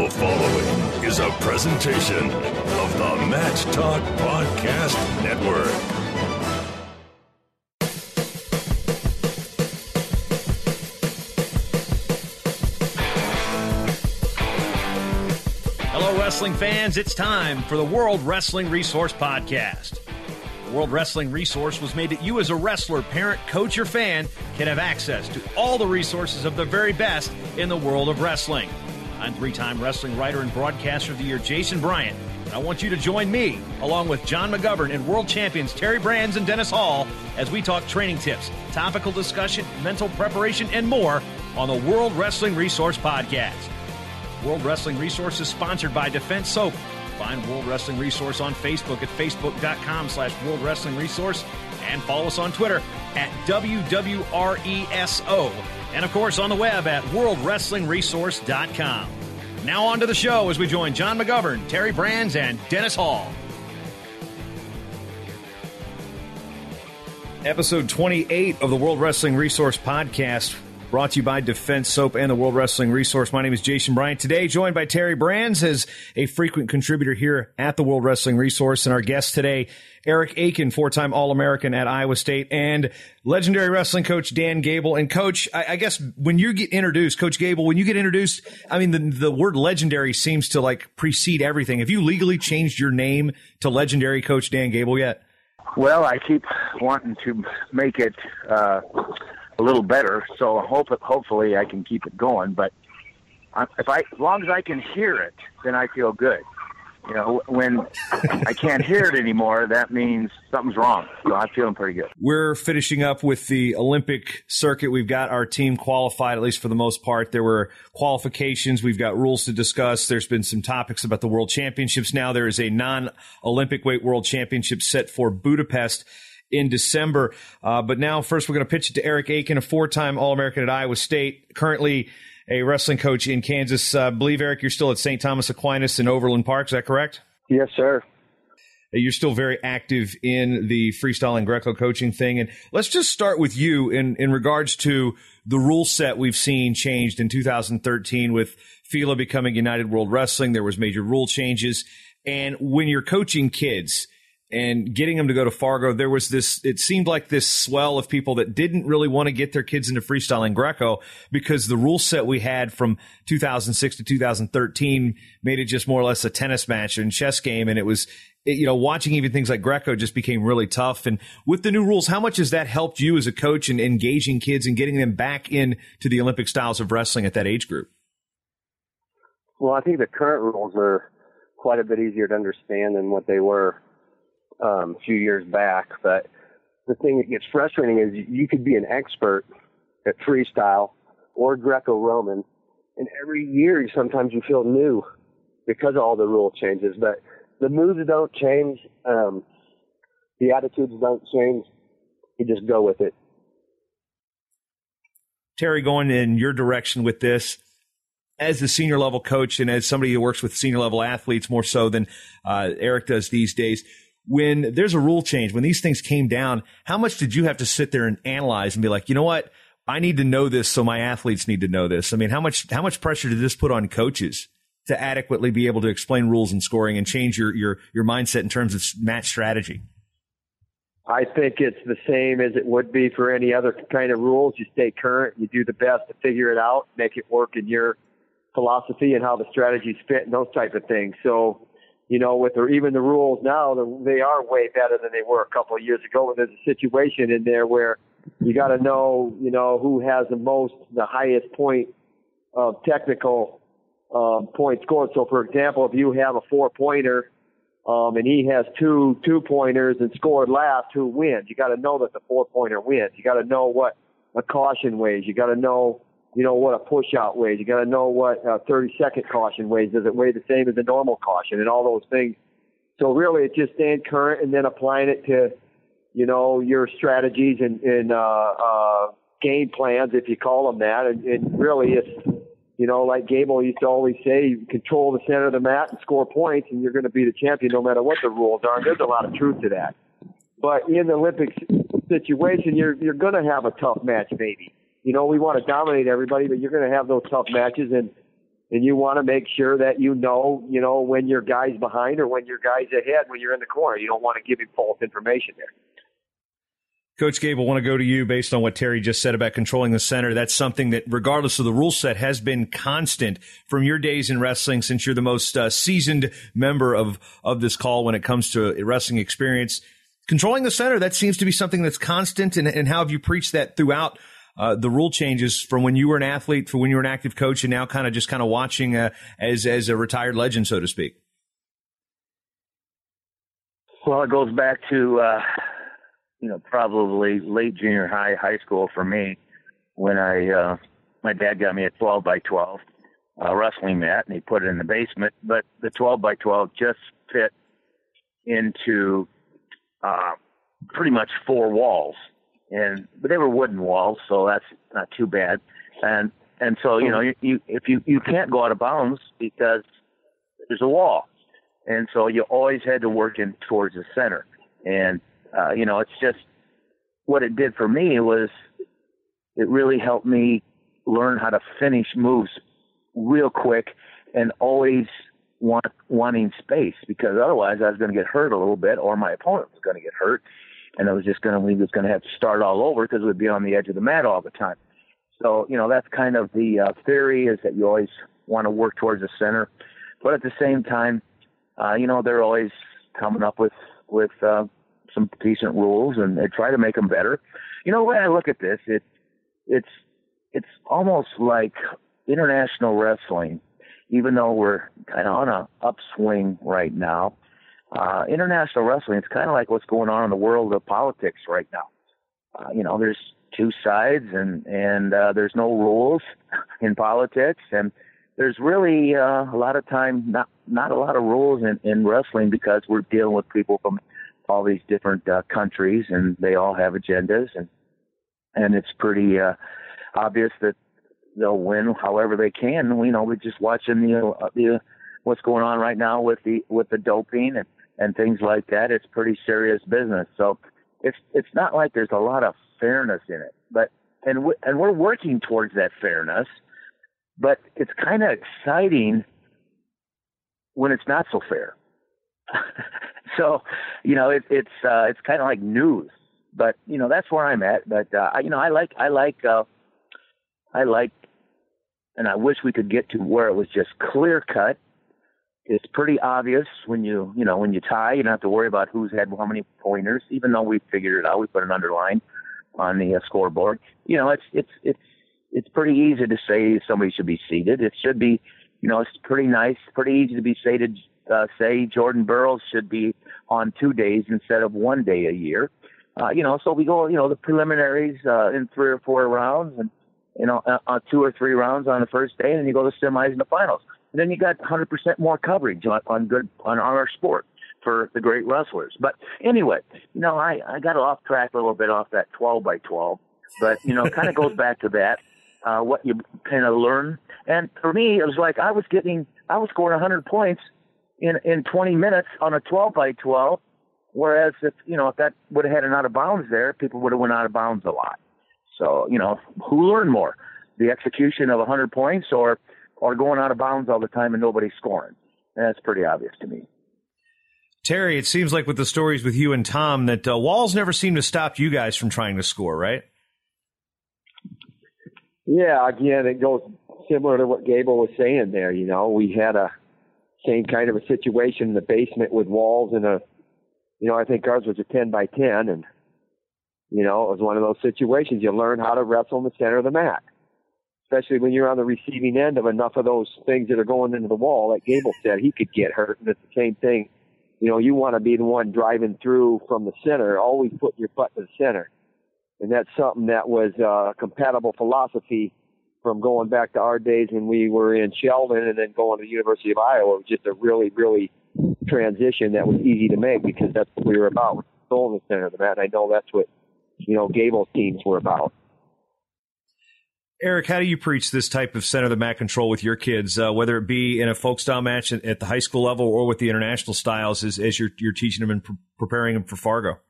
The following is a presentation of the Match Talk Podcast Network. Hello, wrestling fans. It's time for the World Wrestling Resource Podcast. The World Wrestling Resource was made that you as a wrestler, parent, coach, or fan can have access to all the resources of the very best in the world of wrestling. I'm three-time wrestling writer and broadcaster of the year, Jason Bryant. And I want you to join me, along with John McGovern and world champions Terry Brands and Dennis Hall, as we talk training tips, topical discussion, mental preparation, and more on the World Wrestling Resource Podcast. World Wrestling Resource is sponsored by Defense Soap. Find World Wrestling Resource on Facebook at facebook.com/World Wrestling Resource and follow us on Twitter at WWRESO. And, of course, on the web at worldwrestlingresource.com. Now on to the show as we join John McGovern, Terry Brands, and Dennis Hall. Episode 28 of the World Wrestling Resource Podcast, brought to you by Defense Soap and the World Wrestling Resource. My name is Jason Bryant. Today, joined by Terry Brands as a frequent contributor here at the World Wrestling Resource. And our guest today, Eric Aiken, four-time All-American at Iowa State, and legendary wrestling coach Dan Gable. And, Coach, I guess when you get introduced, Coach Gable, when you get introduced, I mean, the word legendary seems to, precede everything. Have you legally changed your name to legendary Coach Dan Gable yet? Well, I keep wanting to make it a little better, so hopefully I can keep it going. But as long as I can hear it, then I feel good. You know, when I can't hear it anymore, that means something's wrong. So I'm feeling pretty good. We're finishing up with the Olympic circuit. We've got our team qualified, at least for the most part. There were qualifications. We've got rules to discuss. There's been some topics about the World Championships. Now there is a non-Olympic weight World Championship set for Budapest in December. But now first we're going to pitch it to Eric Aiken, a four-time All-American at Iowa State, currently a wrestling coach in Kansas. I believe, Eric, you're still at St. Thomas Aquinas in Overland Park. Is that correct? Yes, sir. You're still very active in the freestyle and Greco coaching thing. And let's just start with you in regards to the rule set we've seen changed in 2013 with FILA becoming United World Wrestling. There was major rule changes. And when you're coaching kids and getting them to go to Fargo, there was it seemed like this swell of people that didn't really want to get their kids into freestyle and Greco because the rule set we had from 2006 to 2013 made it just more or less a tennis match and chess game. And it was, watching even things like Greco just became really tough. And with the new rules, how much has that helped you as a coach in engaging kids and getting them back into the Olympic styles of wrestling at that age group? Well, I think the current rules are quite a bit easier to understand than what they were a few years back. But the thing that gets frustrating is you could be an expert at freestyle or Greco-Roman, and every year sometimes you feel new because of all the rule changes. But the moves don't change, the attitudes don't change. You just go with it. Terry, going in your direction with this, as the senior level coach and as somebody who works with senior level athletes more so than Eric does these days, when there's a rule change, when these things came down, how much did you have to sit there and analyze and be like, you know what, I need to know this, so my athletes need to know this? I mean, how much pressure did this put on coaches to adequately be able to explain rules and scoring and change your mindset in terms of match strategy? I think it's the same as it would be for any other kind of rules. You stay current, you do the best to figure it out, make it work in your philosophy and how the strategies fit and those type of things. So, even the rules now, they are way better than they were a couple of years ago. There's a situation in there where you got to know, who has the highest point of technical points scored. So, for example, if you have a 4-pointer and he has two 2-pointers and scored last, who wins? You got to know that the 4-pointer wins. You got to know what a caution weighs. You got to know what a push-out weighs. You got to know what a 30-second caution weighs. Does it weigh the same as a normal caution and all those things? So really it's just staying current and then applying it to, your strategies and game plans, if you call them that. And really it's, like Gable used to always say, you control the center of the mat and score points and you're going to be the champion no matter what the rules are. And there's a lot of truth to that. But in the Olympic situation, you're going to have a tough match maybe. We want to dominate everybody, but you're going to have those tough matches. And And you want to make sure that you know, when your guy's behind or when your guy's ahead when you're in the corner. You don't want to give him false information there. Coach Gabe, I want to go to you based on what Terry just said about controlling the center. That's something that, regardless of the rule set, has been constant from your days in wrestling, since you're the most seasoned member of this call when it comes to wrestling experience. Controlling the center, that seems to be something that's constant. And how have you preached that throughout the rule changes from when you were an athlete, for when you were an active coach, and now kind of watching as a retired legend, so to speak? Well, it goes back to probably late junior high school for me, when my dad got me a 12 by 12 wrestling mat, and he put it in the basement. But the 12 by 12 just fit into pretty much 4 walls, but they were wooden walls, so that's not too bad. And so if you can't go out of bounds because there's a wall, and so you always had to work in towards the center. And it's just what it did for me was it really helped me learn how to finish moves real quick and always wanting space, because otherwise I was going to get hurt a little bit, or my opponent was going to get hurt, and we was going to have to start all over because we'd be on the edge of the mat all the time. So, that's kind of the theory, is that you always want to work towards the center. But at the same time, they're always coming up with some decent rules, and they try to make them better. The way I look at this, it's almost like international wrestling, even though we're kind of on an upswing right now. International wrestling, it's kind of like what's going on in the world of politics right now. There's two sides, and there's no rules in politics, and there's really a lot of time not a lot of rules in wrestling, because we're dealing with people from all these different countries, and they all have agendas, and it's pretty obvious that they'll win however they can. We're just watching the what's going on right now with the doping and things like that. It's pretty serious business. So it's not like there's a lot of fairness in it, but we're working towards that fairness. But it's kind of exciting when it's not so fair. So, it's kind of like news, but, that's where I'm at. But, I like, and I wish we could get to where it was just clear cut. It's pretty obvious when you tie, you don't have to worry about who's had how many pointers, even though we figured it out. We put an underline on the scoreboard. It's pretty easy to say somebody should be seated. It should be, it's pretty nice, pretty easy to be seated. Say Jordan Burroughs should be on 2 days instead of 1 day a year. So we go, the preliminaries in 3 or 4 rounds, and, 2 or 3 rounds on the first day, and then you go to semis and the finals. And then you got 100% more coverage on our sport for the great wrestlers. But anyway, I got off track a little bit off that 12 by 12, but, kind of goes back to that, what you kind of learn. And for me, it was like I was scoring 100 points in 20 minutes on a 12 by 12, whereas if that would have had an out of bounds there, people would have went out of bounds a lot. So, who learned more, the execution of 100 points or going out of bounds all the time and nobody's scoring? And that's pretty obvious to me. Terry, it seems like with the stories with you and Tom that walls never seem to stop you guys from trying to score, right? Yeah, again, it goes similar to what Gable was saying there. We had a same kind of a situation in the basement with walls and I think ours was a 10 by 10, and it was one of those situations. You learn how to wrestle in the center of the mat, especially when you're on the receiving end of enough of those things that are going into the wall. Like Gable said, he could get hurt, and it's the same thing. You want to be the one driving through from the center, always putting your butt to the center, and that's something that was a compatible philosophy from going back to our days when we were in Sheldon and then going to the University of Iowa. It was just a really, really transition that was easy to make, because that's what we were about, soul in the center of the mat. And I know that's what, Gable's teams were about. Eric, how do you preach this type of center of the mat control with your kids, whether it be in a folk style match at the high school level or with the international styles as you're teaching them and preparing them for Fargo?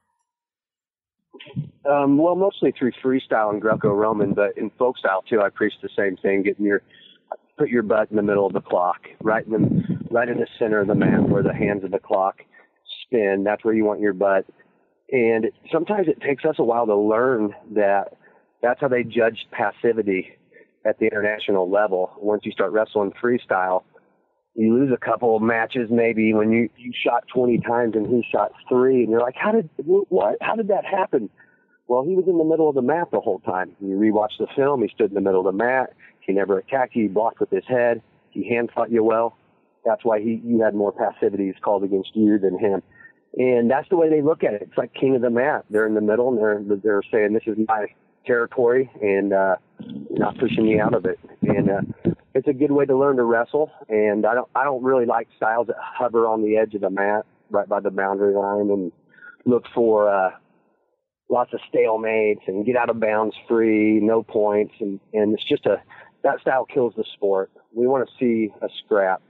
Well, mostly through freestyle and Greco-Roman, but in folk style too, I preach the same thing. put your butt in the middle of the clock, right in the center of the mat where the hands of the clock spin. That's where you want your butt. And sometimes it takes us a while to learn that that's how they judge passivity at the international level. Once you start wrestling freestyle, you lose a couple of matches maybe when you shot 20 times and he shot 3, and you're like, how did that happen? Well, he was in the middle of the mat the whole time. You rewatch the film, he stood in the middle of the mat. He never attacked you. He blocked with his head. He hand fought you well. That's why you had more passivities called against you than him. And that's the way they look at it. It's like king of the mat. They're in the middle, and they're saying, this is my territory, and not pushing me out of it. And it's a good way to learn to wrestle. And I don't really like styles that hover on the edge of the mat, right by the boundary line, and look for lots of stalemates and get out of bounds free, no points, and it's just that style kills the sport. We want to see a scrap.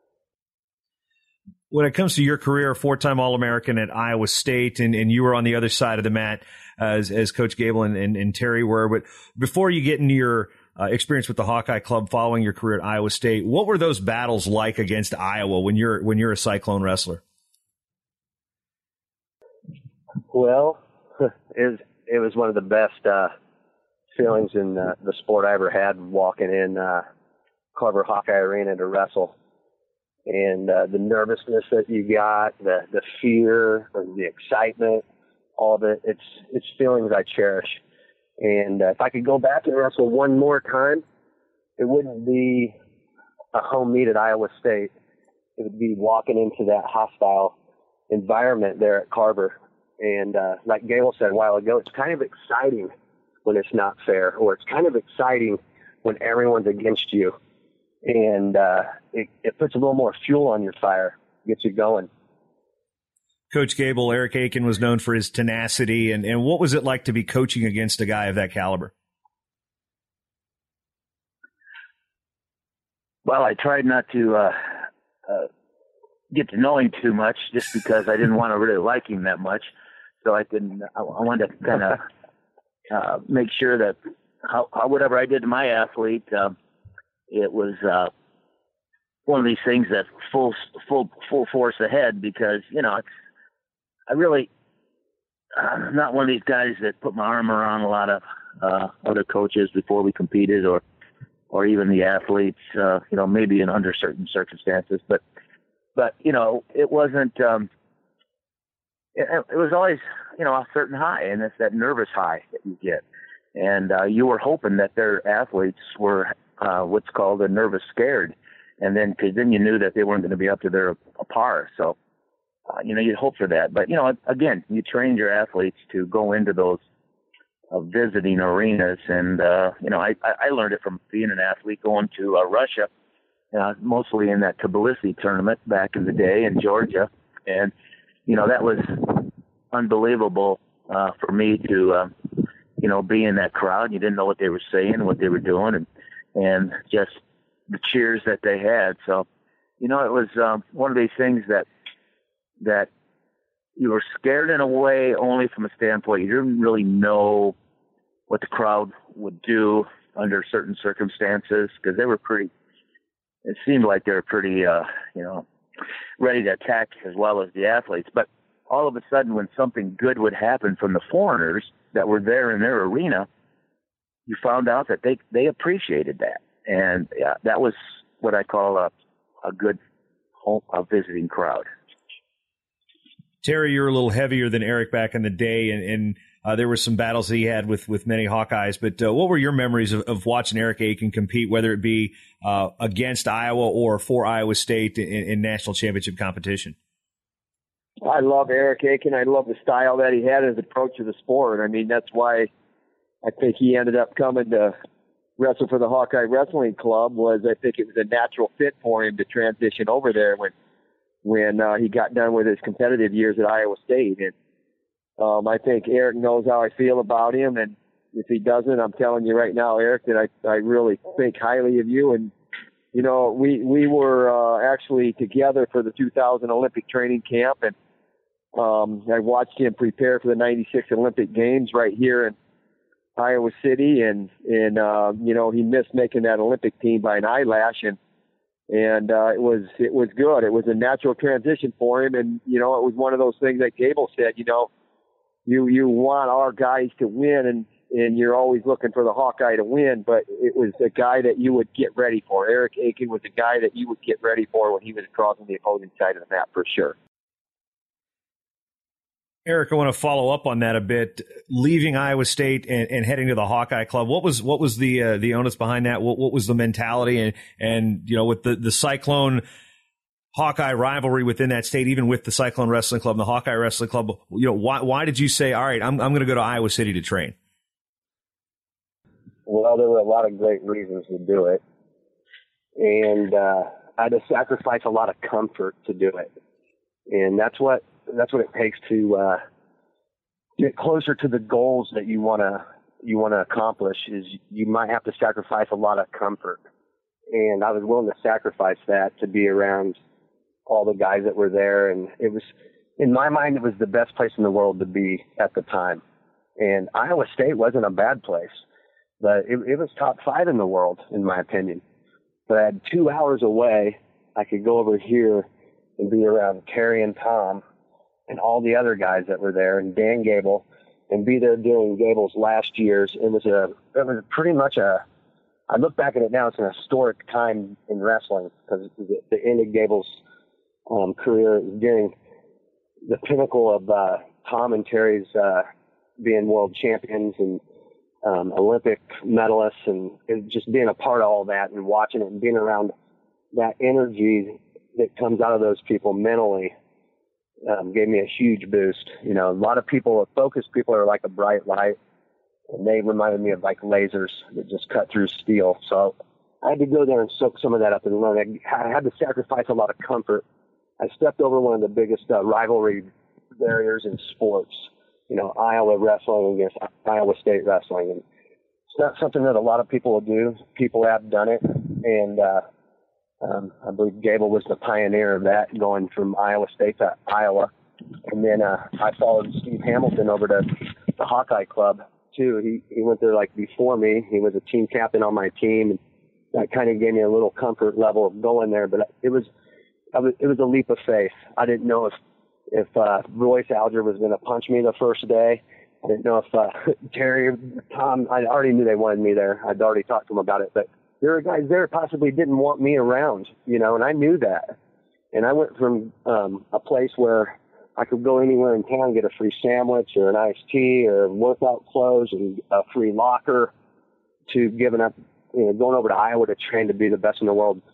When it comes to your career, 4-time All-American at Iowa State, and you were on the other side of the mat as Coach Gable and Terry were. But before you get into your experience with the Hawkeye Club following your career at Iowa State, what were those battles like against Iowa when you're a Cyclone wrestler? Well, it was one of the best feelings in the sport I ever had, walking in Carver Hawkeye Arena to wrestle. And the nervousness that you got, the fear, and the excitement, all of it, it's feelings I cherish. And if I could go back and wrestle one more time, it wouldn't be a home meet at Iowa State. It would be walking into that hostile environment there at Carver. And like Gable said a while ago, it's kind of exciting when it's not fair, or it's kind of exciting when everyone's against you. And it puts a little more fuel on your fire, gets you going. Coach Gable, Eric Aiken was known for his tenacity. And what was it like to be coaching against a guy of that caliber? Well, I tried not to get to know him too much, just because I didn't want to really like him that much. So I wanted to kind of make sure that how whatever I did to my athlete, it was one of these things that full force ahead, because I really I'm not one of these guys that put my arm around a lot of other coaches before we competed, or even the athletes, maybe in under certain circumstances, but it wasn't. It was always, a certain high, and it's that nervous high that you get. And you were hoping that their athletes were what's called a nervous scared. And then, because then you knew that they weren't going to be up to their par. So, you'd hope for that. But, again, you trained your athletes to go into those visiting arenas. And, I learned it from being an athlete going to Russia, mostly in that Tbilisi tournament back in the day in Georgia. And, that was unbelievable for me to, be in that crowd. You didn't know what they were saying, what they were doing, and just the cheers that they had. So, it was one of these things that you were scared in a way, only from a standpoint. You didn't really know what the crowd would do under certain circumstances, because it seemed like they were pretty, ready to attack as well as the athletes. But all of a sudden, when something good would happen from the foreigners that were there in their arena, you found out that they appreciated that. And that was what I call a good a visiting crowd. Terry, you're a little heavier than Eric back in the day, and there were some battles that he had with many Hawkeyes. But what were your memories of watching Eric Aiken compete, whether it be against Iowa or for Iowa State in national championship competition? I love Eric Aiken. I love the style that he had, his approach to the sport. I mean, that's why I think he ended up coming to wrestle for the Hawkeye Wrestling Club. I think it was a natural fit for him to transition over there when he got done with his competitive years at Iowa State. And I think Eric knows how I feel about him. And if he doesn't, I'm telling you right now, Eric, that I really think highly of you. And, we were actually together for the 2000 Olympic training camp. And I watched him prepare for the 96 Olympic Games right here Iowa City, and he missed making that Olympic team by an eyelash, and it was good. It was a natural transition for him, and it was one of those things that Gable said. You want our guys to win, and you're always looking for the Hawkeye to win, but it was a guy that you would get ready for. Eric Aiken was a guy that you would get ready for when he was crossing the opposing side of the map, for sure. Eric, I want to follow up on that a bit. Leaving Iowa State and heading to the Hawkeye Club, what was the onus behind that? What was the mentality? And with the Cyclone Hawkeye rivalry within that state, even with the Cyclone Wrestling Club and the Hawkeye Wrestling Club, why did you say, all right, I'm going to go to Iowa City to train? Well, there were a lot of great reasons to do it, and I had to sacrifice a lot of comfort to do it, and that's what it takes to get closer to the goals that you want to accomplish. Is you might have to sacrifice a lot of comfort, and I was willing to sacrifice that to be around all the guys that were there. And it was, in my mind, it was the best place in the world to be at the time. And Iowa State wasn't a bad place, but it was top 5 in the world, in my opinion. But I had 2 hours away. I could go over here and be around Terry and Tom and all the other guys that were there, and Dan Gable, and be there during Gable's last years. It was pretty much I look back at it now, it's an historic time in wrestling, because the end of Gable's career during the pinnacle of Tom and Terry's being world champions and Olympic medalists, and just being a part of all that and watching it and being around that energy that comes out of those people mentally gave me a huge boost. A lot of people, focused people, are like a bright light, and they reminded me of like lasers that just cut through steel. So I had to go there and soak some of that up and learn. I had to sacrifice a lot of comfort. I stepped over one of the biggest rivalry barriers in sports, Iowa wrestling against Iowa State wrestling. And it's not something that a lot of people will do. People have done it, and I believe Gable was the pioneer of that, going from Iowa State to Iowa. And then I followed Steve Hamilton over to the Hawkeye Club, too. He went there like before me. He was a team captain on my team, and that kind of gave me a little comfort level of going there. But it was a leap of faith. I didn't know if Royce Alger was going to punch me the first day. I didn't know if Terry, Tom, I already knew they wanted me there. I'd already talked to them about it, but there were guys there possibly didn't want me around, and I knew that. And I went from a place where I could go anywhere in town, get a free sandwich or an iced tea or workout clothes and a free locker, to giving up, going over to Iowa to train to be the best in the world,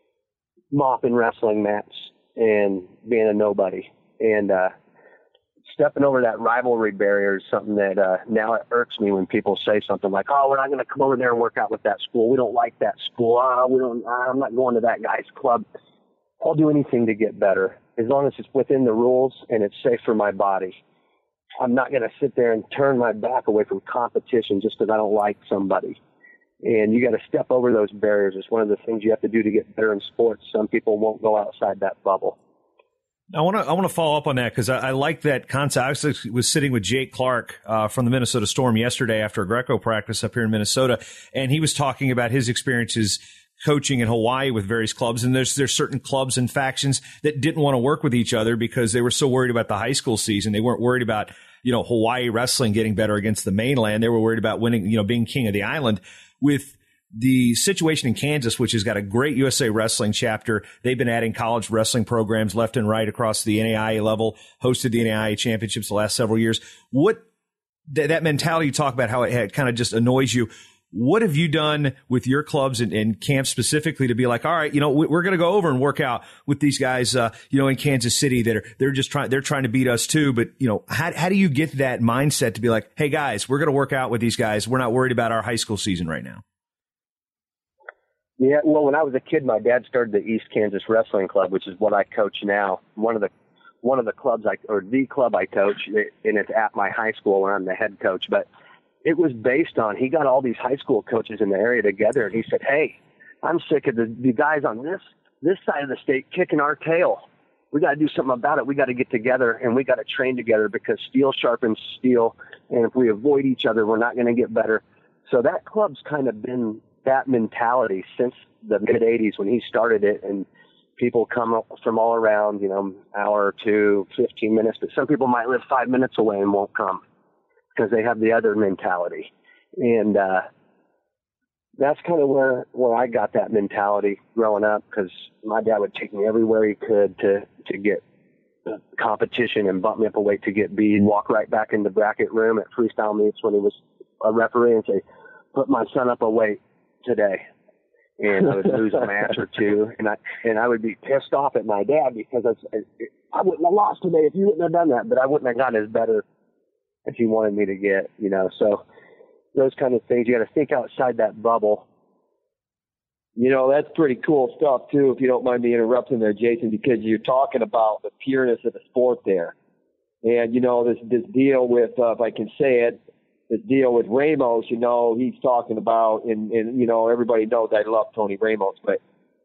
mopping wrestling mats and being a nobody. And stepping over that rivalry barrier is something that now it irks me when people say something like, "Oh, we're not going to come over there and work out with that school. We don't like that school. I'm not going to that guy's club." I'll do anything to get better, as long as it's within the rules and it's safe for my body. I'm not going to sit there and turn my back away from competition just because I don't like somebody. And you got to step over those barriers. It's one of the things you have to do to get better in sports. Some people won't go outside that bubble. I want to follow up on that, because I like that concept. I was sitting with Jake Clark from the Minnesota Storm yesterday after a Greco practice up here in Minnesota, and he was talking about his experiences coaching in Hawaii with various clubs. And there's certain clubs and factions that didn't want to work with each other because they were so worried about the high school season. They weren't worried about Hawaii wrestling getting better against the mainland. They were worried about winning, being king of the island. With the situation in Kansas, which has got a great USA Wrestling chapter, they've been adding college wrestling programs left and right across the NAIA level, hosted the NAIA championships the last several years. What that mentality you talk about, how it kind of just annoys you. What have you done with your clubs and camps specifically to be like, all right, we're going to go over and work out with these guys, in Kansas City that they're trying to beat us too. But, how do you get that mindset to be like, hey guys, we're going to work out with these guys. We're not worried about our high school season right now. Yeah, well, when I was a kid, my dad started the East Kansas Wrestling Club, which is what I coach now. One of the clubs the club I coach, and it's at my high school where I'm the head coach. But it was based on, he got all these high school coaches in the area together, and he said, "Hey, I'm sick of the guys on this side of the state kicking our tail. we got to do something about it. We got to get together and we got to train together because steel sharpens steel. And if we avoid each other, we're not going to get better. So that club's kind of been that mentality since the mid 80s when he started it. And people come up from all around, hour or two, 15 minutes, but some people might live 5 minutes away and won't come because they have the other mentality. And, that's kind of where I got that mentality growing up, because my dad would take me everywhere he could to get competition and bump me up a weight to get beat and walk right back in the bracket room at freestyle meets when he was a referee and say, put my son up a weight today. And I would lose a match or two. And I would be pissed off at my dad because I wouldn't have lost today if you wouldn't have done that, but I wouldn't have gotten as better as he wanted me to get, so those kind of things. You got to think outside that bubble. That's pretty cool stuff too, if you don't mind me interrupting there, Jason, because you're talking about the pureness of the sport there. And, this deal with, if I can say it, this deal with Ramos, he's talking about, and everybody knows I love Tony Ramos, but,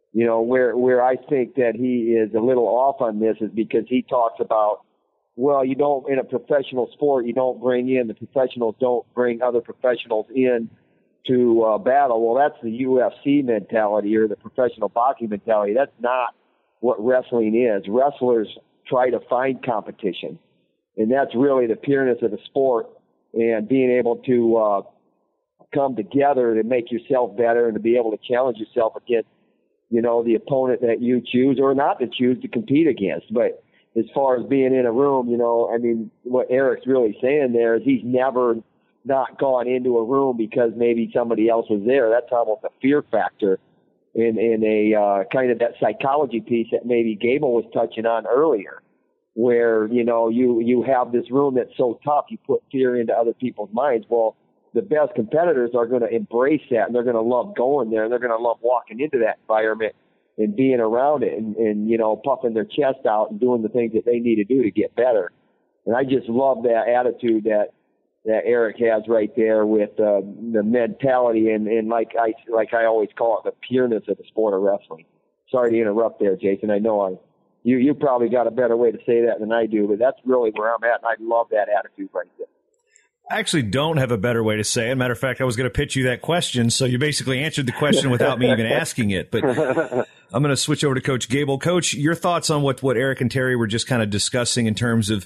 where I think that he is a little off on this is because he talks about, well, you don't, in a professional sport, you don't bring in, the professionals don't bring other professionals in to battle. Well, that's the UFC mentality or the professional boxing mentality. That's not what wrestling is. Wrestlers try to find competition, and that's really the pureness of the sport and being able to come together to make yourself better and to be able to challenge yourself against, the opponent that you choose or not to choose to compete against. But as far as being in a room, what Eric's really saying there is he's never not gone into a room because maybe somebody else was there. That's almost a fear factor in a kind of that psychology piece that maybe Gable was touching on earlier, where, you have this room that's so tough, you put fear into other people's minds. Well, the best competitors are going to embrace that, and they're going to love going there, and they're going to love walking into that environment and being around it and puffing their chest out and doing the things that they need to do to get better. And I just love that attitude that Eric has right there with the mentality and like I always call it, the pureness of the sport of wrestling. Sorry to interrupt there, Jason. I know you probably got a better way to say that than I do, but that's really where I'm at, and I love that attitude right there. I actually don't have a better way to say it. Matter of fact, I was going to pitch you that question, so you basically answered the question without me even asking it. But I'm going to switch over to Coach Gable. Coach, your thoughts on what Eric and Terry were just kind of discussing in terms of,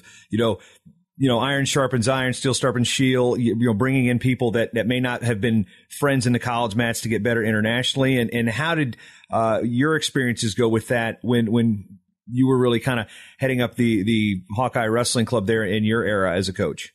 iron sharpens iron, steel sharpens steel, bringing in people that may not have been friends in the college mats to get better internationally. And how did your experiences go with that when you were really kind of heading up the Hawkeye Wrestling Club there in your era as a coach?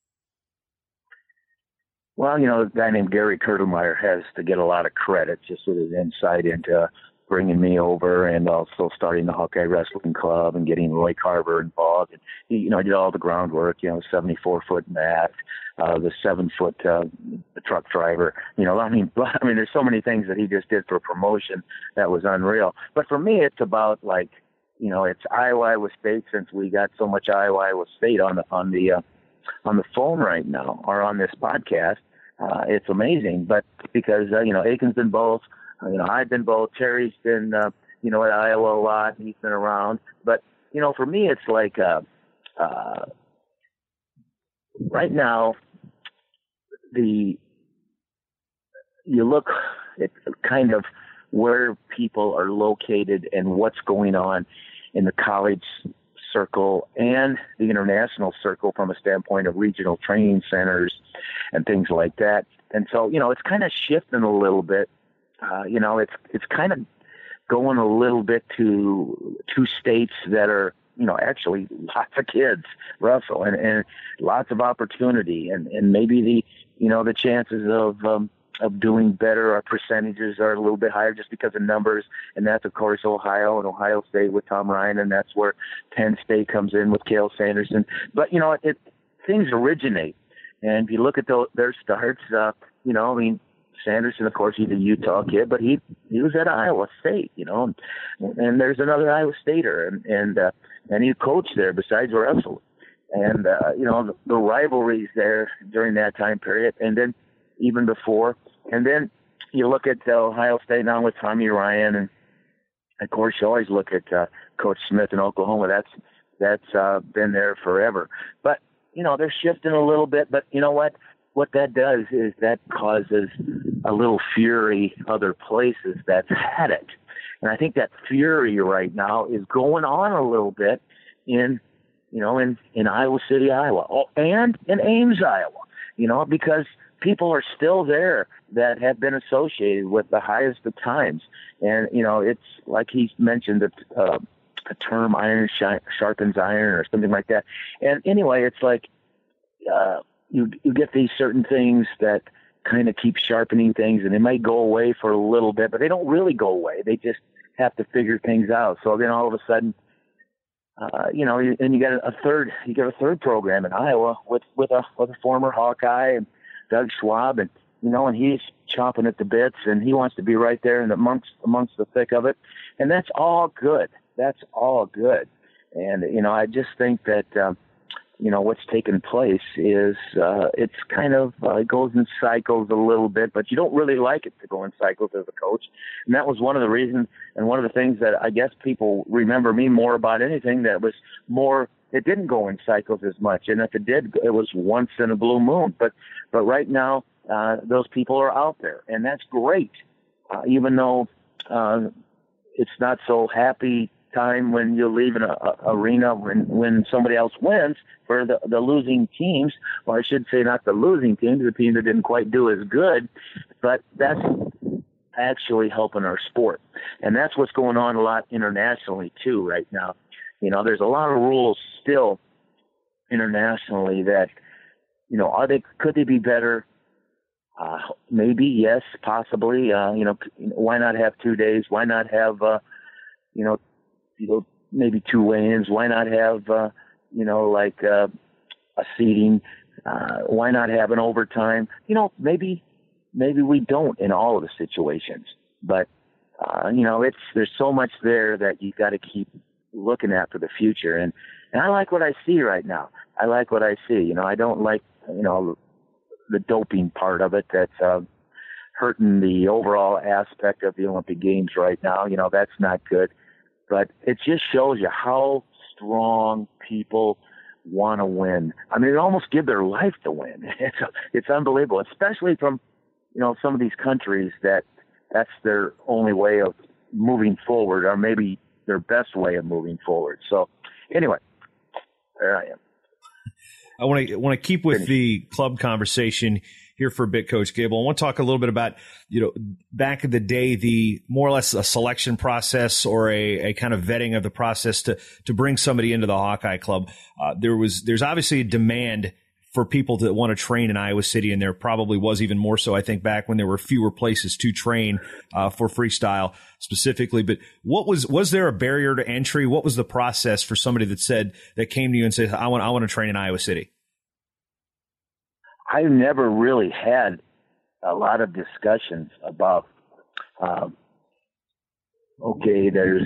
Well, a guy named Gary Kurtelmeyer has to get a lot of credit just with his insight into bringing me over and also starting the Hawkeye Wrestling Club and getting Roy Carver involved. And he, did all the groundwork, 74-foot mat, the 7-foot truck driver. There's so many things that he just did for promotion that was unreal. But for me, it's about it's Iowa State, since we got so much Iowa State on the phone right now or on this podcast. It's amazing, but because, Aiken's been both, I've been both, Terry's been, at Iowa a lot, he's been around, but, for me, it's like, right now, you look at kind of where people are located and what's going on in the college circle and the international circle from a standpoint of regional training centers and things like that. And so, it's kind of shifting a little bit. It's kind of going a little bit to two states that are, actually lots of kids wrestle and lots of opportunity and maybe the chances of doing better, our percentages are a little bit higher just because of numbers. And that's, of course, Ohio and Ohio State with Tom Ryan. And that's where Penn State comes in with Cale Sanderson. But, things originate. And if you look at their starts, Sanderson, of course, he's a Utah kid, but he was at Iowa State, and there's another Iowa Stater and he coached there besides wrestle. And, the rivalries there during that time period. And then even before, and then you look at Ohio State now with Tommy Ryan Of course, you always look at Coach Smith in Oklahoma. That's been there forever. But, they're shifting a little bit. But you know what? What that does is that causes a little fury other places that's had it. And I think that fury right now is going on a little bit in Iowa City, Iowa, and in Ames, Iowa, because people are still there that have been associated with the highest of times. And, it's like he mentioned that a term, iron sharpens iron or something like that. And anyway, it's like you get these certain things that kind of keep sharpening things, and they might go away for a little bit, but they don't really go away. They just have to figure things out. So then all of a sudden, and you got a third program in Iowa with a former Hawkeye and Doug Schwab, and and he's chomping at the bits, and he wants to be right there and amongst the thick of it, and that's all good. That's all good, and I just think that what's taken place is it's kind of it goes in cycles a little bit, but you don't really like it to go in cycles as a coach, and that was one of the reasons and one of the things that I guess people remember me more about anything that was more. It didn't go in cycles as much, and if it did, it was once in a blue moon. But right now, those people are out there, and that's great. Even though it's not so happy time when you leave an arena when somebody else wins for the losing teams, or I should say not the losing teams, the team that didn't quite do as good, but that's actually helping our sport. And that's what's going on a lot internationally too right now. There's a lot of rules still internationally that, could they be better? Maybe, yes, possibly. Why not have 2 days? Why not have, maybe two weigh-ins? Why not have, a seating? Why not have an overtime? Maybe we don't in all of the situations, but, there's so much there that you got to keep looking at for the future. And I like what I see right now. I like what I see. I don't like, the doping part of it that's hurting the overall aspect of the Olympic Games right now. That's not good. But it just shows you how strong people want to win. I mean, they almost give their life to win. It's unbelievable, especially from, some of these countries that's their only way of moving forward, or maybe their best way of moving forward. So anyway, there I am. I want to keep with the club conversation here for a bit, Coach Gable. I want to talk a little bit about, back in the day, the more or less a selection process or a kind of vetting of the process to bring somebody into the Hawkeye Club. There's obviously a demand for people that want to train in Iowa City, and there probably was even more so, I think, back when there were fewer places to train for freestyle specifically. But was there a barrier to entry? What was the process for somebody that came to you and said, I want to train in Iowa City? I never really had a lot of discussions about, there's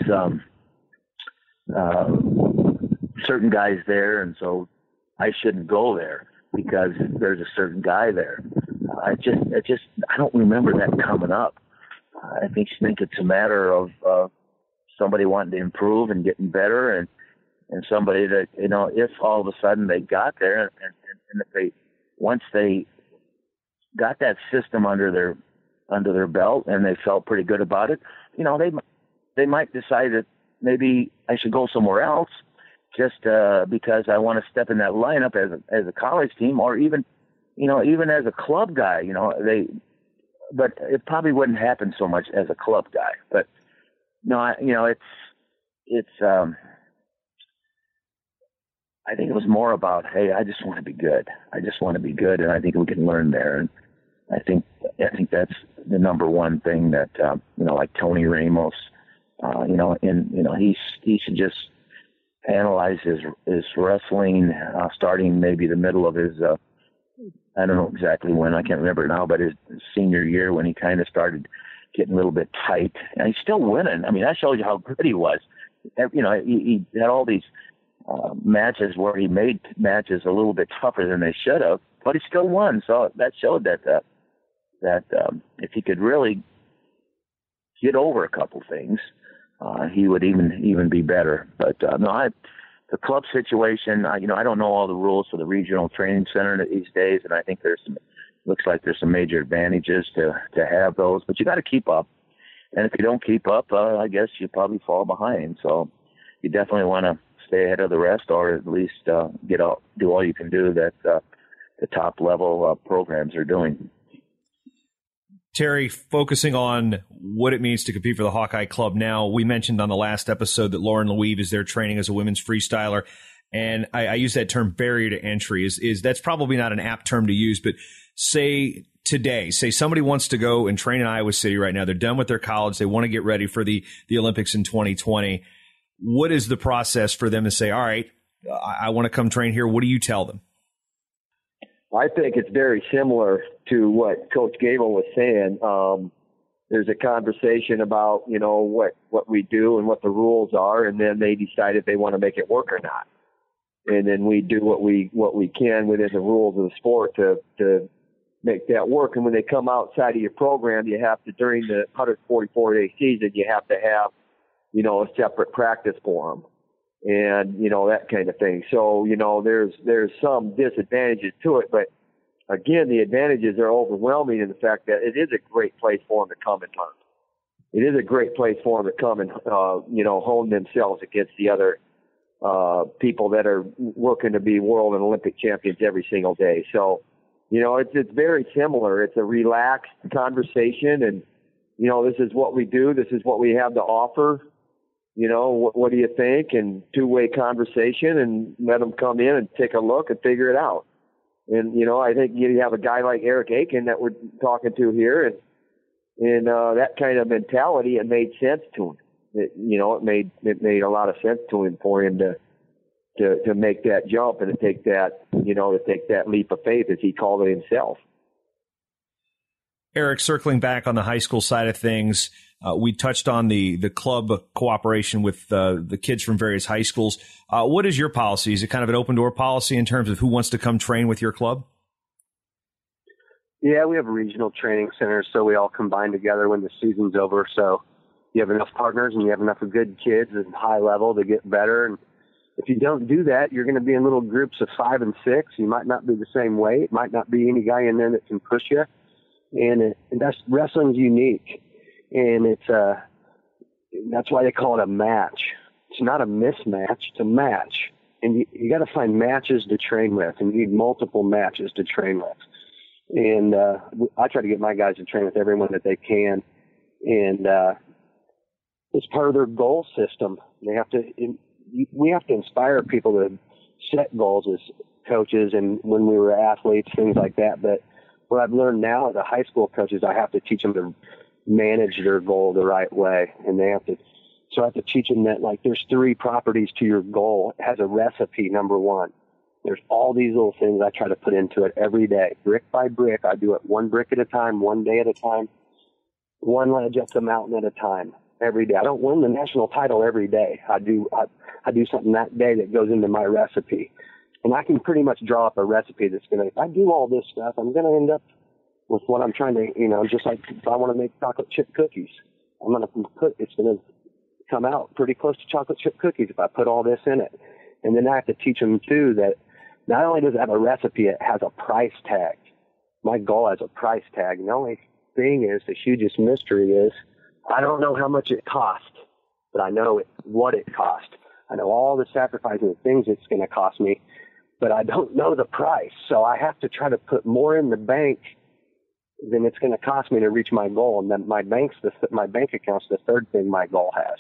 certain guys there, and so I shouldn't go there because there's a certain guy there. I don't remember that coming up. I think it's a matter of somebody wanting to improve and getting better, and somebody that, if all of a sudden they got there and if once they got that system under their belt and they felt pretty good about it, they might decide that maybe I should go somewhere else just because I want to step in that lineup as a college team, or even as a club guy. But it probably wouldn't happen so much as a club guy. But no, it's I think it was more about, hey, I just want to be good. I just want to be good, and I think we can learn there. And I think that's the number one thing that like Tony Ramos, he should just analyze his wrestling, starting maybe the middle of his. I don't know exactly when. I can't remember now, but his senior year when he kind of started getting a little bit tight, and he's still winning. I mean, that shows you how good he was. He had all these matches where he made matches a little bit tougher than they should have, but he still won. So that showed that if he could really get over a couple things, he would even be better. But no, the club situation, I don't know all the rules for the regional training center these days, and I think looks like there's some major advantages to have those. But you got to keep up, and if you don't keep up, I guess you probably fall behind. So you definitely want to stay ahead of the rest, or at least do all you can do that the top level programs are doing. Terry, focusing on what it means to compete for the Hawkeye Club now, we mentioned on the last episode that Lauren Louise is there training as a women's freestyler, and I use that term barrier to entry. Is that's probably not an apt term to use, but say somebody wants to go and train in Iowa City right now. They're done with their college. They want to get ready for the Olympics in 2020. What is the process for them to say, all right, I want to come train here? What do you tell them? I think it's very similar to what Coach Gable was saying. There's a conversation about, what we do and what the rules are, and then they decide if they want to make it work or not. And then we do what we can within the rules of the sport to make that work. And when they come outside of your program, you have to, during the 144-day season, you have to have, a separate practice for them. And, that kind of thing. So, there's some disadvantages to it, but again, the advantages are overwhelming in the fact that it is a great place for them to come and learn. It is a great place for them to come and, hone themselves against the other people that are working to be world and Olympic champions every single day. So, it's very similar. It's a relaxed conversation, and, this is what we do. This is what we have to offer. What do you think? And two-way conversation, and let them come in and take a look and figure it out. And, I think you have a guy like Eric Aiken that we're talking to here, and that kind of mentality, it made sense to him. It made a lot of sense to him for him to make that jump and to take that leap of faith, as he called it himself. Eric, circling back on the high school side of things, we touched on the club cooperation with the kids from various high schools. What is your policy? Is it kind of an open door policy in terms of who wants to come train with your club? Yeah, we have regional training centers, so we all combine together when the season's over. So you have enough partners and you have enough of good kids at high level to get better. And if you don't do that, you're going to be in little groups of 5 and 6. You might not be the same weight. Might not be any guy in there that can push you. And that's wrestling's unique. And that's why they call it a match. It's not a mismatch, it's a match. And you got to find matches to train with, and you need multiple matches to train with. And I try to get my guys to train with everyone that they can. And it's part of their goal system. We have to inspire people to set goals as coaches and when we were athletes, things like that. But what I've learned now as a high school coach is I have to teach them to manage their goal the right way. And so I have to teach them that, like, there's 3 properties to your goal. It has a recipe, number 1. There's all these little things I try to put into it every day, brick by brick. I do it 1 brick at a time, 1 day at a time, 1 ledge up the mountain at a time every day. I don't win the national title every day. I do something that day that goes into my recipe. And I can pretty much draw up a recipe that's going to, if I do all this stuff, I'm going to end up with what I'm trying to, just like if I want to make chocolate chip cookies, it's going to come out pretty close to chocolate chip cookies if I put all this in it. And then I have to teach them too that not only does it have a recipe, it has a price tag. My goal has a price tag. And the only thing is, the hugest mystery is, I don't know how much it cost, but I know what it cost. I know all the sacrifices and things it's going to cost me, but I don't know the price. So I have to try to put more in the bank than it's going to cost me to reach my goal. And then my bank account's the third thing my goal has.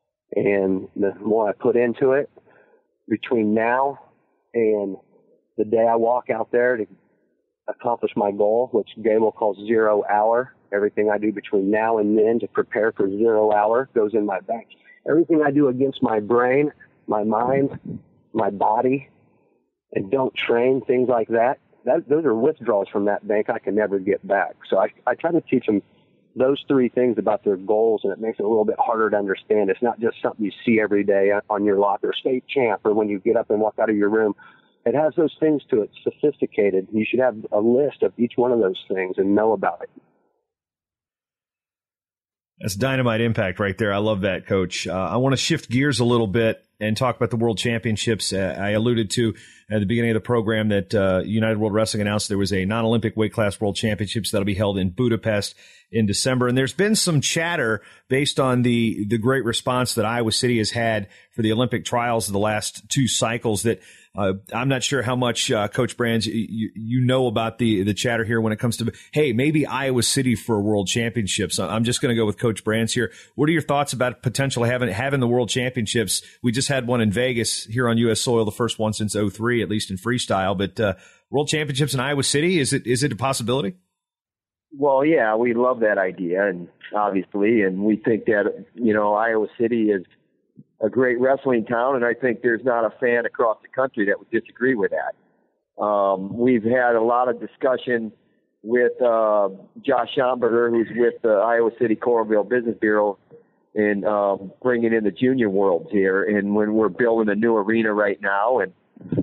And the more I put into it between now and the day I walk out there to accomplish my goal, which Gable calls 0 hour, everything I do between now and then to prepare for 0 hour goes in my bank. Everything I do against my brain, my mind, my body, and don't train, things like that, those are withdrawals from that bank I can never get back. So I try to teach them those 3 things about their goals, and it makes it a little bit harder to understand. It's not just something you see every day on your locker, state champ, or when you get up and walk out of your room. It has those things to it, sophisticated. You should have a list of each one of those things and know about it. That's dynamite impact right there. I love that, Coach. I want to shift gears a little bit and talk about the World Championships. I alluded to at the beginning of the program that United World Wrestling announced there was a non-Olympic weight class World Championships that'll be held in Budapest in December. And there's been some chatter based on the great response that Iowa City has had for the Olympic trials of the last 2 cycles that I'm not sure how much, Coach Brands, you know about the chatter here when it comes to, hey, maybe Iowa City for a World Championships. I'm just going to go with Coach Brands here. What are your thoughts about potentially having the World Championships? We just had one in Vegas here on U.S. soil, the first one since 2003, at least in freestyle. But World Championships in Iowa City, is it a possibility? Well, yeah, we love that idea, and obviously, and we think that, Iowa City is a great wrestling town, and I think there's not a fan across the country that would disagree with that. We've had a lot of discussion with Josh Schomburger, who's with the Iowa City Coralville Business Bureau, and bringing in the Junior Worlds here. And when we're building a new arena right now and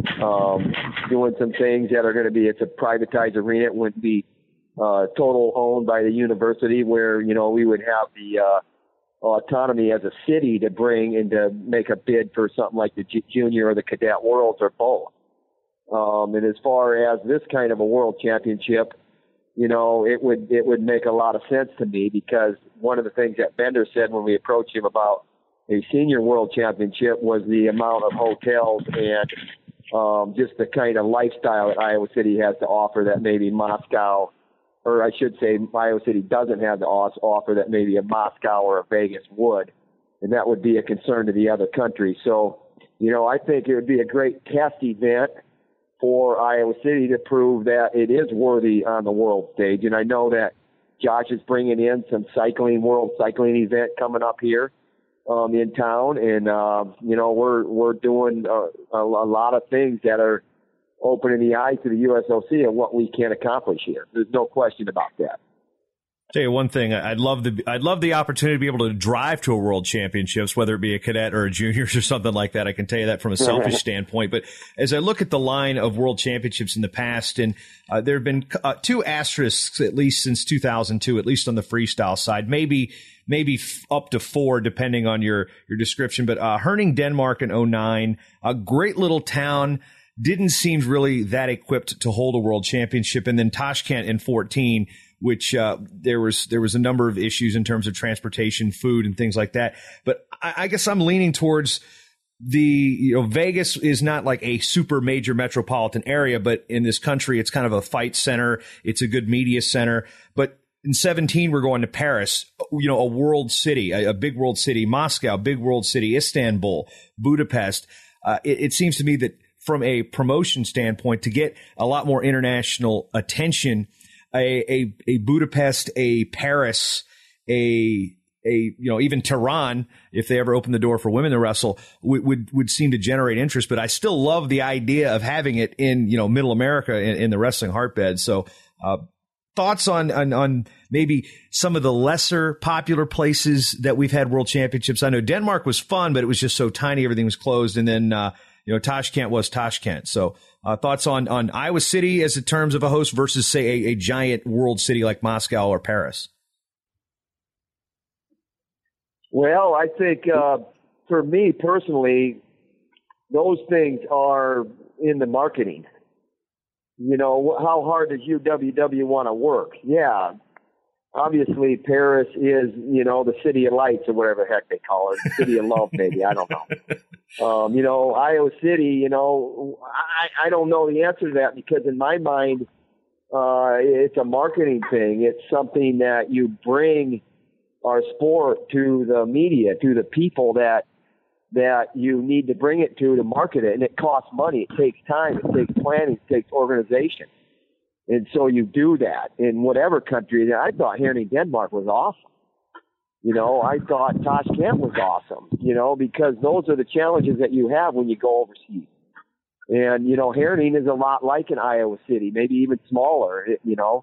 doing some things that are going to be, it's a privatized arena. It wouldn't be total owned by the university, where, we would have the autonomy as a city to bring and to make a bid for something like the Junior or the Cadet Worlds or both. And as far as this kind of a world championship, it would make a lot of sense to me, because one of the things that Bender said when we approached him about a senior world championship was the amount of hotels and just the kind of lifestyle that Iowa City has to offer that maybe Moscow, or I should say Iowa City doesn't have to offer that maybe a Moscow or a Vegas would. And that would be a concern to the other countries. So, I think it would be a great test event for Iowa City to prove that it is worthy on the world stage. And I know that Josh is bringing in some world cycling event coming up here in town. And, we're doing a lot of things that are opening the eyes to the USOC and what we can accomplish here. There's no question about that. Tell you one thing, I'd love the opportunity to be able to drive to a World Championships, whether it be a cadet or a juniors or something like that. I can tell you that from a selfish standpoint. But as I look at the line of World Championships in the past, and there have been 2 asterisks at least since 2002, at least on the freestyle side, maybe up to 4 depending on your description. But Herning, Denmark in 2009, a great little town. Didn't seem really that equipped to hold a world championship. And then Tashkent in 2014, which there was a number of issues in terms of transportation, food, and things like that. But I guess I'm leaning towards Vegas is not like a super major metropolitan area, but in this country, it's kind of a fight center. It's a good media center. But in 2017, we're going to Paris, a world city, a big world city, Moscow, big world city, Istanbul, Budapest. It seems to me that from a promotion standpoint, to get a lot more international attention, a Budapest, a Paris, even Tehran, if they ever open the door for women to wrestle, would seem to generate interest. But I still love the idea of having it in, Middle America in the wrestling heartbed. So, thoughts on maybe some of the lesser popular places that we've had world championships? I know Denmark was fun, but it was just so tiny, everything was closed, and then Tashkent was Tashkent. So thoughts on Iowa City as in terms of a host versus, say, a giant world city like Moscow or Paris? Well, I think for me personally, those things are in the marketing. How hard does UWW want to work? Yeah. Obviously, Paris is, the city of lights or whatever the heck they call it. The city of love, maybe. I don't know. Iowa City, I don't know the answer to that, because in my mind, it's a marketing thing. It's something that you bring our sport to the media, to the people that you need to bring it to market it. And it costs money. It takes time. It takes planning. It takes organization. And so you do that in whatever country. I thought Herning, Denmark was awesome. I thought Tashkent was awesome, because those are the challenges that you have when you go overseas. And, Herning is a lot like an Iowa City, maybe even smaller, and,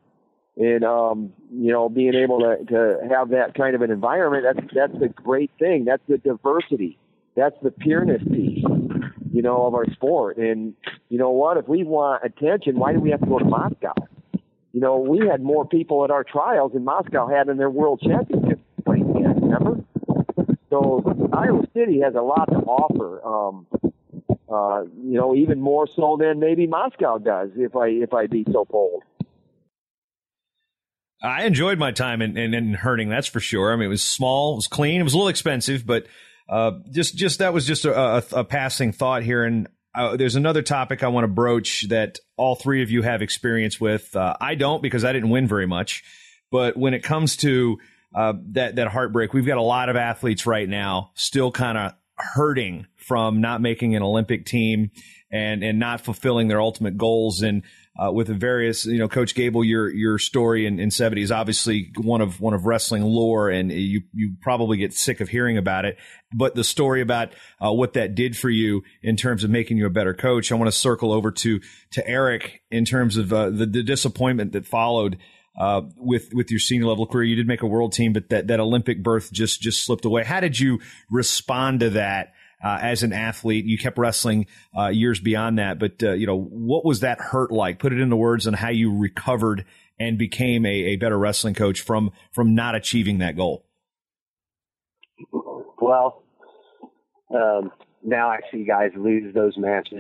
being able to have that kind of an environment, that's the great thing. That's the diversity. That's the pureness piece, of our sport. And you know what? If we want attention, why do we have to go to Moscow? We had more people at our trials than Moscow had in their world championship weekend. So Iowa City has a lot to offer. Even more so than maybe Moscow does, if I be so bold. I enjoyed my time in herding, that's for sure. I mean, it was small, it was clean, it was a little expensive, but just that was just a passing thought here. And there's another topic I want to broach that all three of you have experience with. I don't, because I didn't win very much. But when it comes to that heartbreak, we've got a lot of athletes right now still kind of hurting from not making an Olympic team and not fulfilling their ultimate goals. And with the various, Coach Gable, your story in 70 is obviously one of wrestling lore, and you probably get sick of hearing about it. But the story about what that did for you in terms of making you a better coach, I want to circle over to Eric in terms of the disappointment that followed with your senior level career. You did make a world team, but that Olympic berth just slipped away. How did you respond to that as an athlete? You kept wrestling years beyond that, but what was that hurt like? Put it into words on how you recovered and became a better wrestling coach from not achieving that goal. Well, now I see guys lose those matches,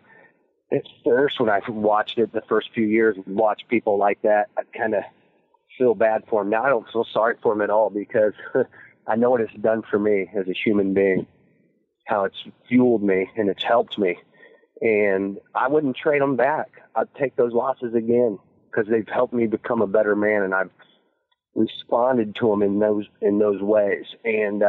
At first, when I watched it the first few years and watched people like that, I kind of feel bad for them. Now I don't feel sorry for them at all, because I know what it's done for me as a human being, how it's fueled me and it's helped me. And I wouldn't trade them back. I'd take those losses again, because they've helped me become a better man, and I've responded to them in those ways. And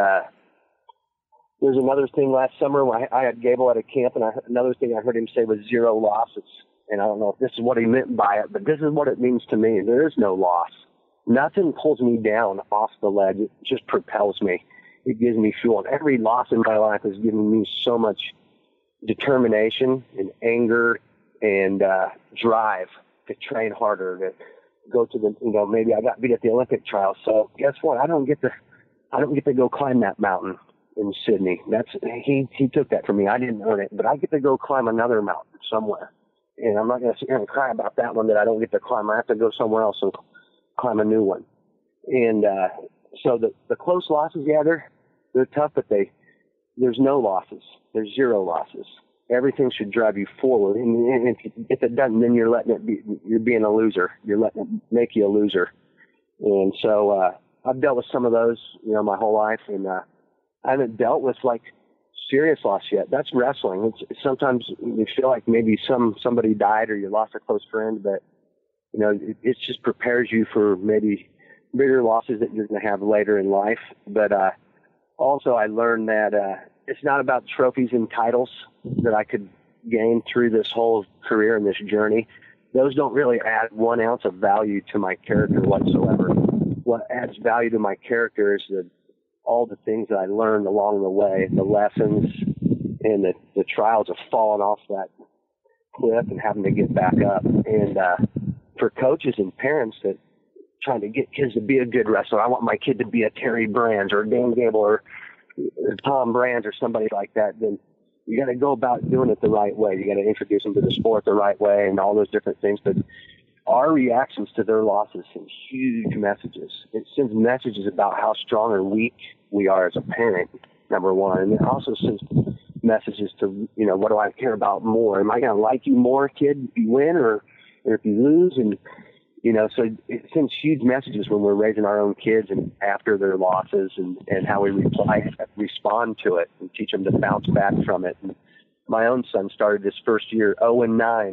there's another thing last summer when I had Gable at a camp, and another thing I heard him say was 0 losses. And I don't know if this is what he meant by it, but this is what it means to me. There is no loss. Nothing pulls me down off the ledge. It just propels me. It gives me fuel. And every loss in my life has given me so much determination and anger and drive to train harder, to go to the, maybe I got beat at the Olympic trials. So guess what? I don't get to go climb that mountain in Sydney. He took that from me. I didn't earn it, but I get to go climb another mountain somewhere. And I'm not going to sit here and cry about that one that I don't get to climb. I have to go somewhere else and climb a new one. And so the close losses, yeah, they're tough, but there's no losses. There's 0 losses. Everything should drive you forward. And if it doesn't, then you're being a loser. You're letting it make you a loser. And so I've dealt with some of those, my whole life, and I haven't dealt with serious loss yet. That's wrestling. Sometimes you feel like maybe somebody died or you lost a close friend, but it just prepares you for maybe bigger losses that you're going to have later in life. But also I learned that it's not about trophies and titles that I could gain through this whole career and this journey. Those don't really add 1 ounce of value to my character whatsoever. What adds value to my character is all the things that I learned along the way, the lessons and the trials of falling off that cliff and having to get back up. And for coaches and parents that trying to get kids to be a good wrestler, I want my kid to be a Terry Brands or a Dan Gable or Tom Brands or somebody like that, then you got to go about doing it the right way. You got to introduce them to the sport the right way and all those different things. But our reactions to their losses send huge messages. It sends messages about how strong or weak we are as a parent, number one. And it also sends messages to, what do I care about more? Am I going to like you more, kid, if you win or if you lose? And, so it sends huge messages when we're raising our own kids and after their losses and how we respond to it and teach them to bounce back from it. And my own son started his first year 0-9,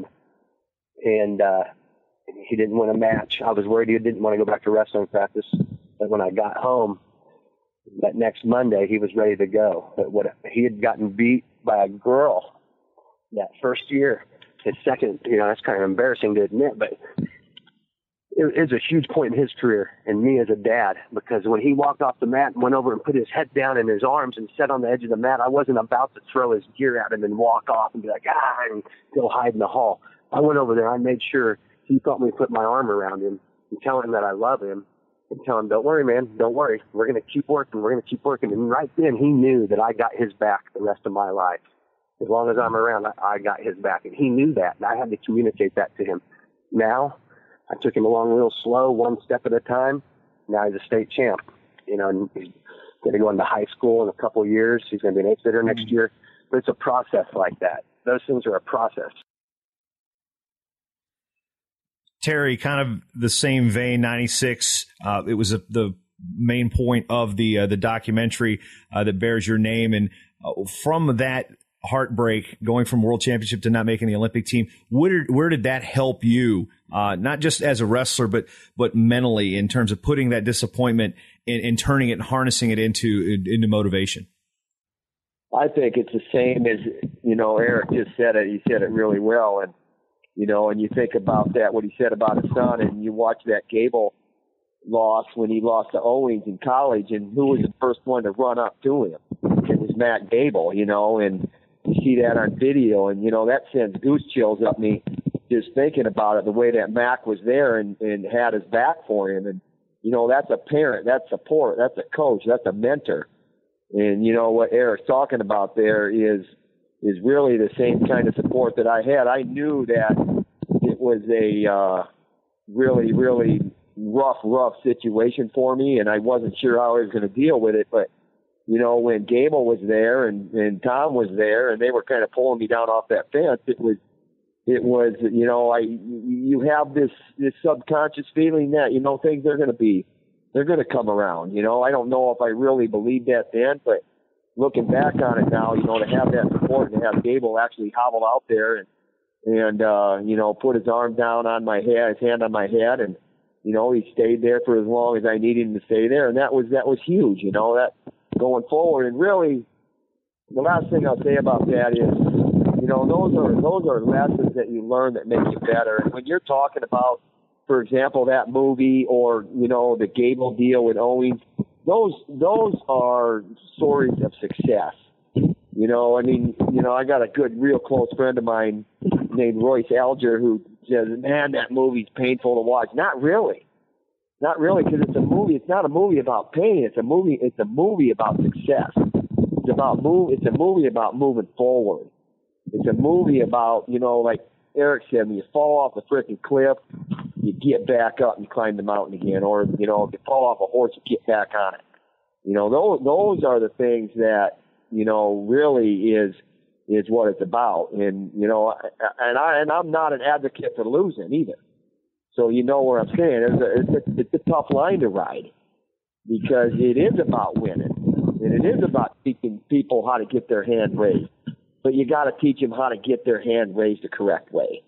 and he didn't win a match. I was worried he didn't want to go back to wrestling practice. But when I got home that next Monday, he was ready to go. But he had gotten beat by a girl that first year. His second, that's kind of embarrassing to admit, but it was a huge point in his career and me as a dad, because when he walked off the mat and went over and put his head down in his arms and sat on the edge of the mat, I wasn't about to throw his gear at him and walk off and be like, and go hide in the hall. I went over there. I made sure he felt me put my arm around him and tell him that I love him and tell him, don't worry, man, don't worry. We're going to keep working. We're going to keep working. And right then he knew that I got his back the rest of my life. As long as I'm around, I got his back. And he knew that. And I had to communicate that to him. Now, I took him along real slow, one step at a time. Now he's a state champ, and he's going to go into high school in a couple of years. He's going to be an 8th grader next year. But it's a process like that. Those things are a process. Terry, kind of the same vein, 96. It was the main point of the documentary that bears your name. And from that heartbreak, going from world championship to not making the Olympic team, where did that help you, not just as a wrestler, but mentally, in terms of putting that disappointment and turning it and harnessing it into motivation? I think it's the same as, Eric just said it. He said it really well. And, and you think about that, what he said about his son, and you watch that Gable loss when he lost to Owens in college, and who was the first one to run up to him? It was Matt Gable, and you see that on video, and, that sends goose chills up me just thinking about it, the way that Mac was there and had his back for him. And, that's a parent, that's support, that's a coach, that's a mentor. And, what Eric's talking about there is really the same kind of support that I had. I knew that it was a really, really rough situation for me, and I wasn't sure how I was going to deal with it. But, when Gable was there and Tom was there and they were kind of pulling me down off that fence, it was you have this subconscious feeling that, things are going to they're going to come around. I don't know if I really believed that then, but looking back on it now, to have that support and to have Gable actually hobble out there and put his arm down on my head, his hand on my head, and, he stayed there for as long as I needed him to stay there. And that was huge, that going forward. And really, the last thing I'll say about that is, those are lessons that you learn that make you better. And when you're talking about, for example, that movie or, the Gable deal with Owens, those are stories of success. I got a good, real close friend of mine named Royce Alger who says, man, that movie's painful to watch. Not really, because it's a movie. It's not a movie about pain. It's a movie about success. It's a movie about moving forward. It's a movie about, like Eric said, when you fall off the freaking cliff, you get back up and climb the mountain again. Or, if you fall off a horse, you get back on it. Those are the things that, really is what it's about. And, and I'm not an advocate for losing either. So where I'm saying it's a tough line to ride, because it is about winning and it is about teaching people how to get their hand raised. But you got to teach them how to get their hand raised the correct way.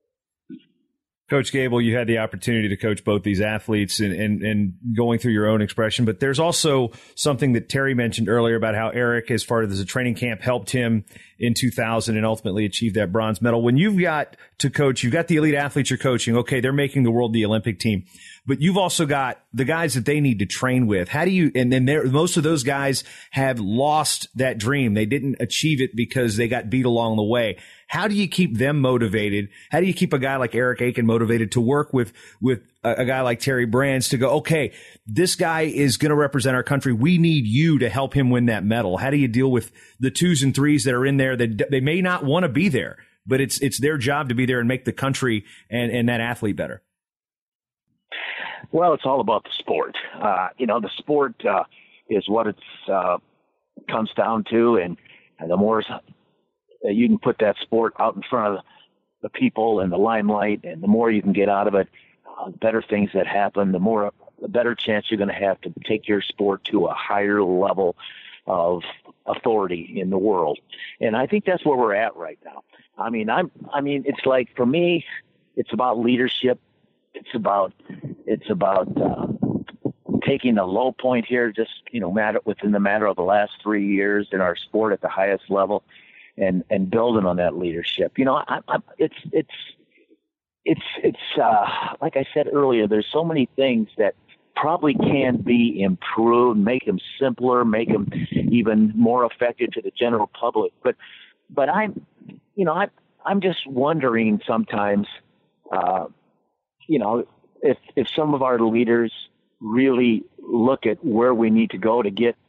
Coach Gable, you had the opportunity to coach both these athletes and going through your own expression, but there's also something that Terry mentioned earlier about how Eric, as far as a training camp, helped him in 2000 and ultimately achieve that bronze medal. When you've got to coach, you've got the elite athletes you're coaching. Okay, they're making the world the Olympic team, but you've also got the guys that they need to train with. How do you, and then most of those guys have lost that dream. They didn't achieve it because they got beat along the way. How do you keep them motivated? How do you keep a guy like Eric Aiken motivated to work with a guy like Terry Brands to go, okay, this guy is going to represent our country. We need you to help him win that medal. How do you deal with the 2s and 3s that are in there that they may not want to be there, but it's their job to be there and make the country and that athlete better? Well, it's all about the sport. The sport is what it comes down to, and the more you can put that sport out in front of the people and the limelight, and the more you can get out of it, the better things that happen, the better chance you're going to have to take your sport to a higher level of authority in the world. And I think that's where we're at right now. It's like, for me, it's about leadership. It's about taking a low point here, just, within the matter of the last 3 years in our sport at the highest level, and building on that leadership. It's like I said earlier, there's so many things that probably can be improved, make them simpler, make them even more effective to the general public. But I'm just wondering sometimes, if some of our leaders really look at where we need to go to get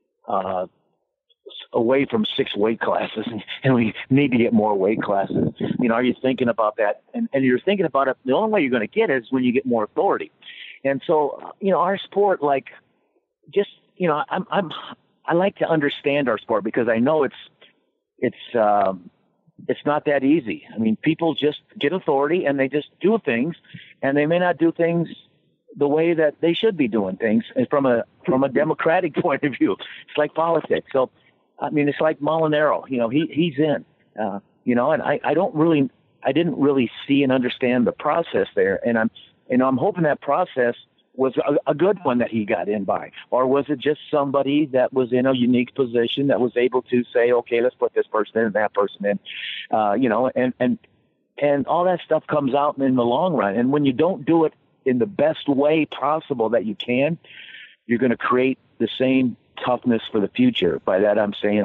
away from 6 weight classes, and we need to get more weight classes. Are you thinking about that? And you're thinking about it, the only way you're going to get it is when you get more authority. And so, our sport, like, just I like to understand our sport because I know it's not that easy. I mean, people just get authority and they just do things, and they may not do things the way that they should be doing things from a democratic point of view. It's like politics. So, I mean, it's like Molinaro, he's in, and I didn't really see and understand the process there. And I'm hoping that process was a good one that he got in by, or was it just somebody that was in a unique position that was able to say, okay, let's put this person in and that person in, and all that stuff comes out in the long run. And when you don't do it in the best way possible that you can, you're going to create the same toughness for the future. By that, I'm saying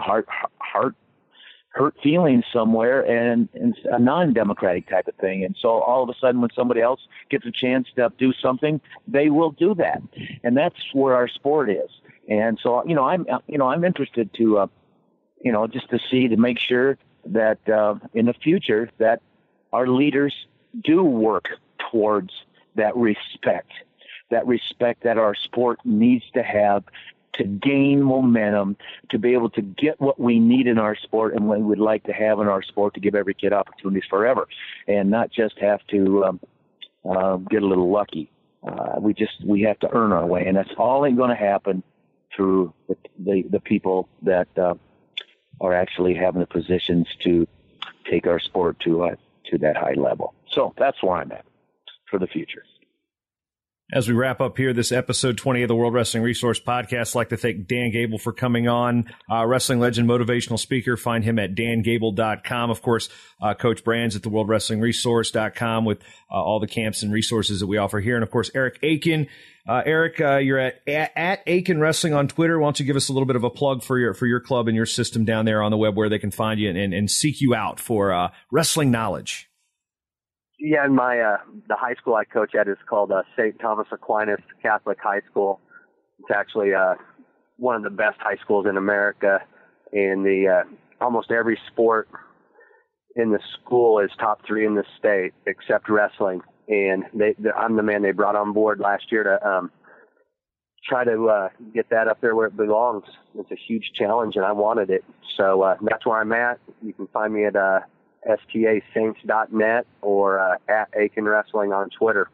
hurt feelings somewhere and a non-democratic type of thing. And so all of a sudden when somebody else gets a chance to do something, they will do that. And that's where our sport is. And so, I'm interested to, just to make sure that in the future that our leaders do work towards that respect that our sport needs to have to gain momentum, to be able to get what we need in our sport and what we would like to have in our sport to give every kid opportunities forever, and not just have to get a little lucky. We have to earn our way, and that's all ain't going to happen through the people that are actually having the positions to take our sport to that high level. So that's where I'm at for the future. As we wrap up here, this episode 20 of the World Wrestling Resource Podcast, I'd like to thank Dan Gable for coming on. Wrestling legend, motivational speaker. Find him at dangable.com. Of course, Coach Brands at the worldwrestlingresource.com with all the camps and resources that we offer here. And, of course, Eric Aiken. Eric, you're at Aiken Wrestling on Twitter. Why don't you give us a little bit of a plug for your club and your system down there on the web where they can find you and seek you out for wrestling knowledge? Yeah, and the high school I coach at is called St. Thomas Aquinas Catholic High School. It's actually one of the best high schools in America, and almost every sport in the school is top 3 in the state except wrestling. And I'm the man they brought on board last year to try to get that up there where it belongs. It's a huge challenge, and I wanted it. So that's where I'm at. You can find me at stasaints.net or at Aiken Wrestling on Twitter.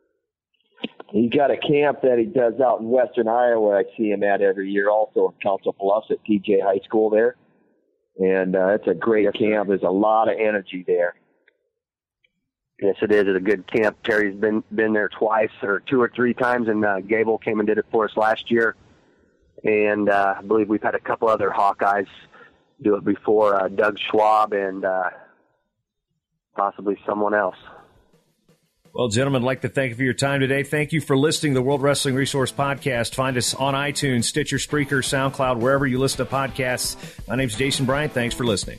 He's got a camp that he does out in western Iowa. I see him at every year, also in Council Bluffs at TJ High School there. And it's a great camp. There's a lot of energy there. Yes, it is. It's a good camp. Terry's been there twice or 2 or 3 times, and Gable came and did it for us last year. And I believe we've had a couple other Hawkeyes do it before, Doug Schwab and possibly someone else. Well, gentlemen, I'd like to thank you for your time today. Thank you for listening to the World Wrestling Resource Podcast. Find us on iTunes, Stitcher, Spreaker, SoundCloud, wherever you listen to podcasts. My name's Jason Bryant. Thanks for listening.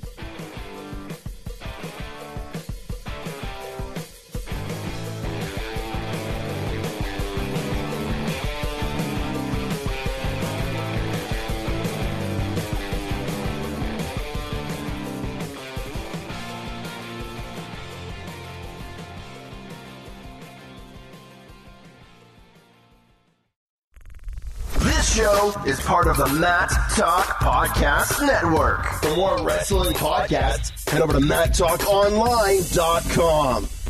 Show is part of the Matt Talk Podcast Network. For more wrestling podcasts, head over to MattTalkOnline.com.